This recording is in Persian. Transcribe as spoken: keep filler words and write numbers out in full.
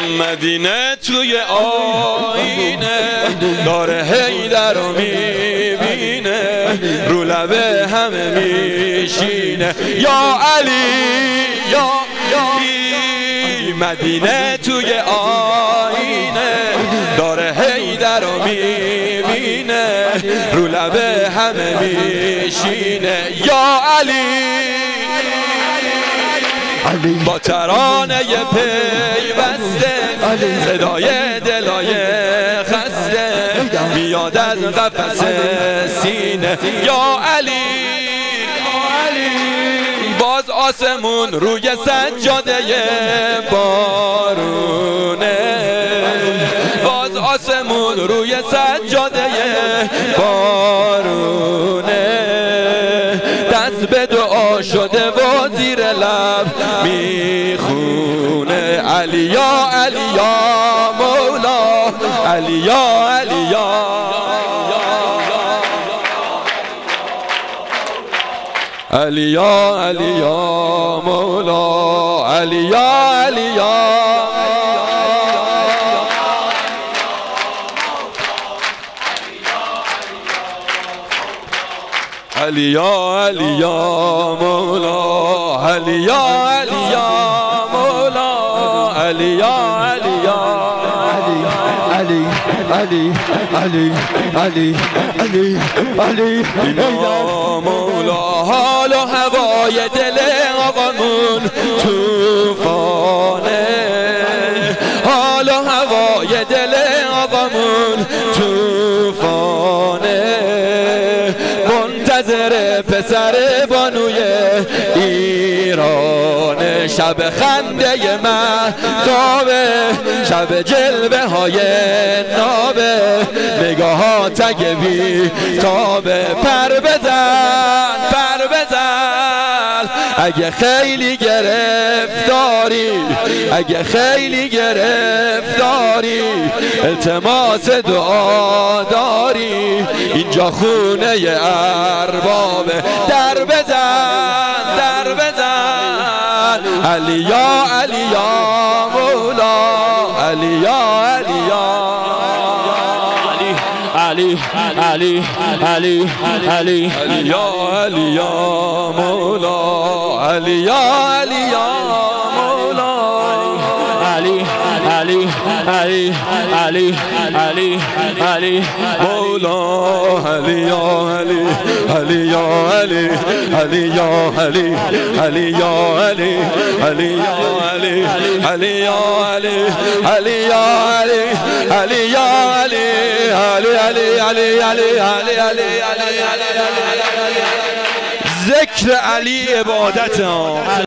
مدینه توی آینه داره حیدر رو میبینه، رو لبه همه میشینه یا علی یا علی. مدینه توی آینه داره حیدر رو میبینه، رو لبه همه میشینه یا علی. با ترانه پیوسته صدای دلای خسته میاد از قفس سینه یا علی. باز آسمون روی سجاده بارونه، باز آسمون روی سجاده بارونه، دست به دعا شده و زیر لب میخونه علی یا علی یا مولا، علی یا علی یا علی یا علی یا مولا، علی یا علی یا علی یا علی یا مولا، علی یا علی یا مولا، علی یا علی یا علی علی علی علی علی علی یا مولا. حال و هوای دل آقامون توفانه، حال و هوای دل آقامون توفانه، منتظر پسر بانوی ایران. شب خنده مهتابه، شب جلوه های نابه، نگاه ها تگ بی تابه. پر بزن پر بزن اگه خیلی گرفتاری، اگه خیلی گرفتاری، التماس دعا داری، اینجا خونه اربابه. در بزن در بزن علی یا علی یا مولا، علی یا علی یا علی علی علی علی علی یا علی یا مولا، علی یا علی یا مولا، علی علی علی علی علی علی مولا، علی یا علی علی یا علی علی یا علی علی یا علی علی یا علی علی یا علی علی یا علی علی یا علی علی علی علی علی علی علی علی. ذکر علی عبادت ها.